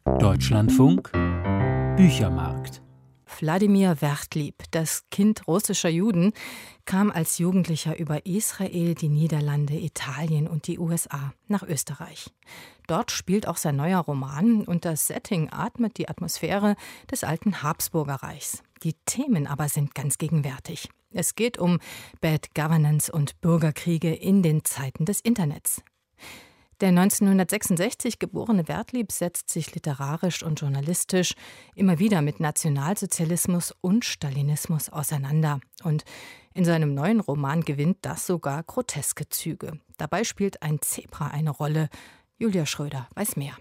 Deutschlandfunk Büchermarkt. Wladimir Wertlieb, das Kind russischer Juden, kam als Jugendlicher über Israel, die Niederlande, Italien und die USA nach Österreich. Dort spielt auch sein neuer Roman und das Setting atmet die Atmosphäre des alten Habsburgerreichs. Die Themen aber sind ganz gegenwärtig. Es geht um Bad Governance und Bürgerkriege in den Zeiten des Internets. Der 1966 geborene Wertlieb setzt sich literarisch und journalistisch immer wieder mit Nationalsozialismus und Stalinismus auseinander. Und in seinem neuen Roman gewinnt das sogar groteske Züge. Dabei spielt ein Zebra eine Rolle. Julia Schröder weiß mehr.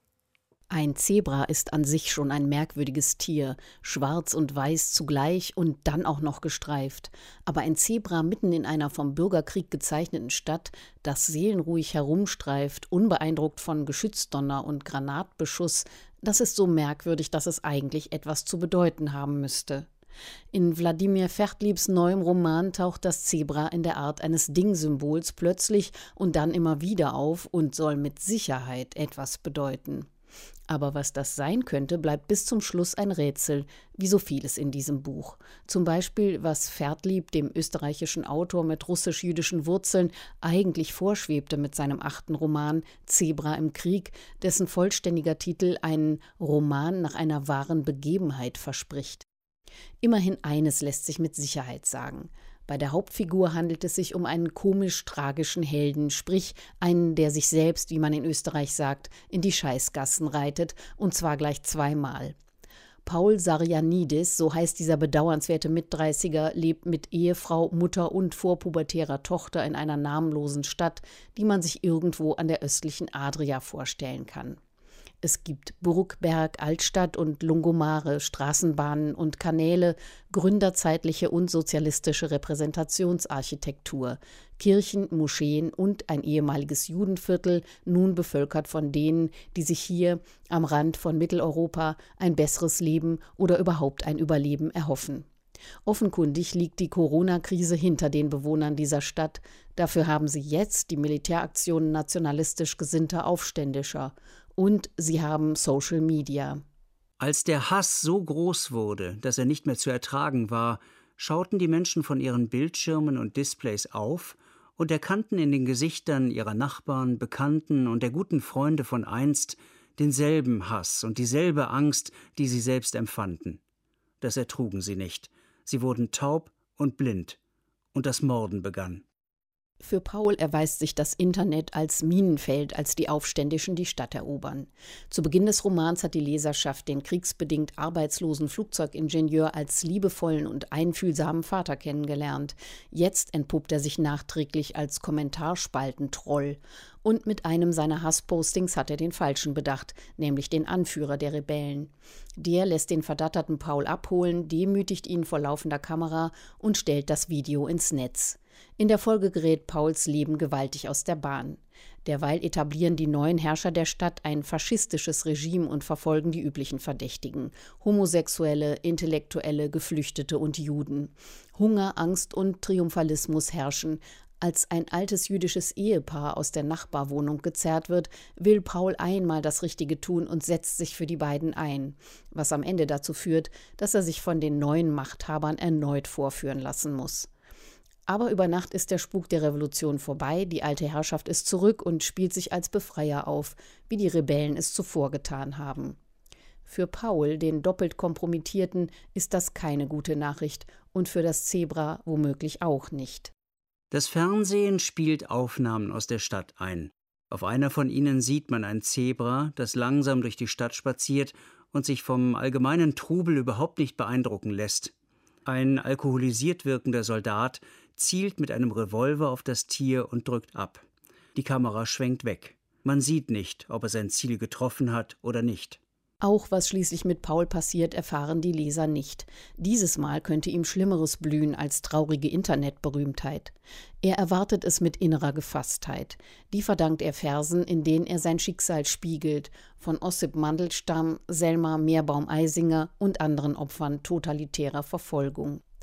Ein Zebra ist an sich schon ein merkwürdiges Tier, schwarz und weiß zugleich und dann auch noch gestreift. Aber ein Zebra mitten in einer vom Bürgerkrieg gezeichneten Stadt, das seelenruhig herumstreift, unbeeindruckt von Geschützdonner und Granatbeschuss, das ist so merkwürdig, dass es eigentlich etwas zu bedeuten haben müsste. In Wladimir Wertliebs neuem Roman taucht das Zebra in der Art eines Dingsymbols plötzlich und dann immer wieder auf und soll mit Sicherheit etwas bedeuten. Aber was das sein könnte, bleibt bis zum Schluss ein Rätsel, wie so vieles in diesem Buch. Zum Beispiel, was Wertlieb, dem österreichischen Autor mit russisch-jüdischen Wurzeln, eigentlich vorschwebte mit seinem 8. Roman Zebra im Krieg, dessen vollständiger Titel einen Roman nach einer wahren Begebenheit verspricht. Immerhin eines lässt sich mit Sicherheit sagen. Bei der Hauptfigur handelt es sich um einen komisch-tragischen Helden, sprich einen, der sich selbst, wie man in Österreich sagt, in die Scheißgassen reitet, und zwar gleich zweimal. Paul Sarianidis, so heißt dieser bedauernswerte Mitdreißiger, lebt mit Ehefrau, Mutter und vorpubertärer Tochter in einer namenlosen Stadt, die man sich irgendwo an der östlichen Adria vorstellen kann. Es gibt Burg, Berg, Altstadt und Lungomare, Straßenbahnen und Kanäle, gründerzeitliche und sozialistische Repräsentationsarchitektur, Kirchen, Moscheen und ein ehemaliges Judenviertel, nun bevölkert von denen, die sich hier am Rand von Mitteleuropa ein besseres Leben oder überhaupt ein Überleben erhoffen. Offenkundig liegt die Corona-Krise hinter den Bewohnern dieser Stadt. Dafür haben sie jetzt die Militäraktionen nationalistisch gesinnter Aufständischer. Und sie haben Social Media. Als der Hass so groß wurde, dass er nicht mehr zu ertragen war, schauten die Menschen von ihren Bildschirmen und Displays auf und erkannten in den Gesichtern ihrer Nachbarn, Bekannten und der guten Freunde von einst denselben Hass und dieselbe Angst, die sie selbst empfanden. Das ertrugen sie nicht. Sie wurden taub und blind. Und das Morden begann. Für Paul erweist sich das Internet als Minenfeld, als die Aufständischen die Stadt erobern. Zu Beginn des Romans hat die Leserschaft den kriegsbedingt arbeitslosen Flugzeugingenieur als liebevollen und einfühlsamen Vater kennengelernt. Jetzt entpuppt er sich nachträglich als Kommentarspaltentroll. Und mit einem seiner Hasspostings hat er den Falschen bedacht, nämlich den Anführer der Rebellen. Der lässt den verdatterten Paul abholen, demütigt ihn vor laufender Kamera und stellt das Video ins Netz. In der Folge gerät Pauls Leben gewaltig aus der Bahn. Derweil etablieren die neuen Herrscher der Stadt ein faschistisches Regime und verfolgen die üblichen Verdächtigen: Homosexuelle, Intellektuelle, Geflüchtete und Juden. Hunger, Angst und Triumphalismus herrschen. Als ein altes jüdisches Ehepaar aus der Nachbarwohnung gezerrt wird, will Paul einmal das Richtige tun und setzt sich für die beiden ein, was am Ende dazu führt, dass er sich von den neuen Machthabern erneut vorführen lassen muss. Aber über Nacht ist der Spuk der Revolution vorbei, die alte Herrschaft ist zurück und spielt sich als Befreier auf, wie die Rebellen es zuvor getan haben. Für Paul, den doppelt Kompromittierten, ist das keine gute Nachricht und für das Zebra womöglich auch nicht. Das Fernsehen spielt Aufnahmen aus der Stadt ein. Auf einer von ihnen sieht man ein Zebra, das langsam durch die Stadt spaziert und sich vom allgemeinen Trubel überhaupt nicht beeindrucken lässt. Ein alkoholisiert wirkender Soldat zielt mit einem Revolver auf das Tier und drückt ab. Die Kamera schwenkt weg. Man sieht nicht, ob er sein Ziel getroffen hat oder nicht. Auch was schließlich mit Paul passiert, erfahren die Leser nicht. Dieses Mal könnte ihm Schlimmeres blühen als traurige Internetberühmtheit. Er erwartet es mit innerer Gefasstheit. Die verdankt er Versen, in denen er sein Schicksal spiegelt, von Ossip Mandelstam, Selma Meerbaum-Eisinger und anderen Opfern totalitärer Verfolgung.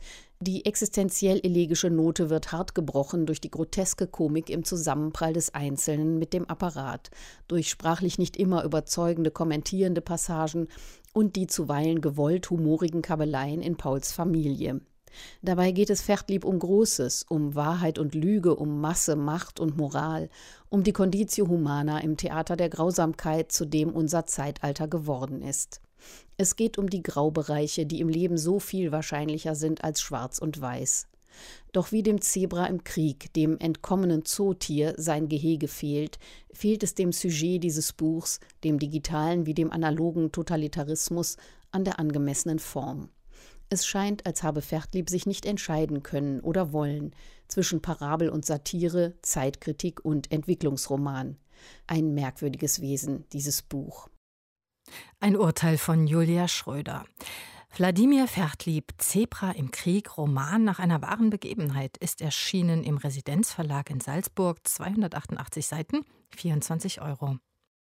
Die existenziell-elegische Note wird hart gebrochen durch die groteske Komik im Zusammenprall des Einzelnen mit dem Apparat, durch sprachlich nicht immer überzeugende kommentierende Passagen und die zuweilen gewollt humorigen Kabeleien in Pauls Familie. Dabei geht es Fertlieb um Großes, um Wahrheit und Lüge, um Masse, Macht und Moral, um die Conditio Humana im Theater der Grausamkeit, zu dem unser Zeitalter geworden ist. Es geht um die Graubereiche, die im Leben so viel wahrscheinlicher sind als Schwarz und Weiß. Doch wie dem Zebra im Krieg, dem entkommenen Zootier, sein Gehege fehlt, fehlt es dem Sujet dieses Buchs, dem digitalen wie dem analogen Totalitarismus, an der angemessenen Form. Es scheint, als habe Fertlieb sich nicht entscheiden können oder wollen zwischen Parabel und Satire, Zeitkritik und Entwicklungsroman. Ein merkwürdiges Wesen, dieses Buch. Ein Urteil von Julia Schröder. Wladimir Fertlieb, Zebra im Krieg, Roman nach einer wahren Begebenheit, ist erschienen im Residenzverlag in Salzburg, 288 Seiten, 24 €.